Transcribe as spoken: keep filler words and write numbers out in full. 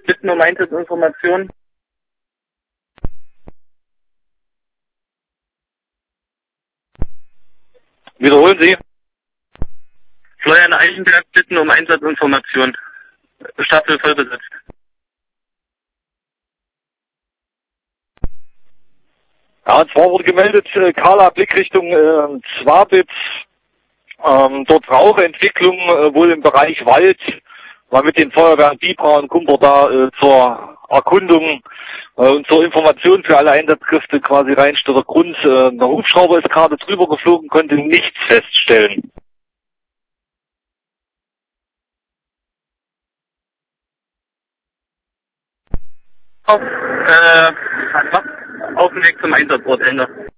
Bitten um Einsatzinformationen. Wiederholen Sie. Florian Eichenberg, Bitten um Einsatzinformationen. Staffel voll besetzt. Ja, und zwar wurde gemeldet, äh, Kala Blickrichtung äh, Zwabitz, ähm, dort Rauchentwicklung äh, wohl im Bereich Wald, war mit den Feuerwehren Bibra und Kumper da äh, zur Erkundung äh, und zur Information für alle Einsatzkräfte quasi Rheinstädter Grund. Äh, der Hubschrauber ist gerade drüber geflogen, konnte nichts feststellen. Auf, äh, auf dem Weg zum Einsatzort, Ende.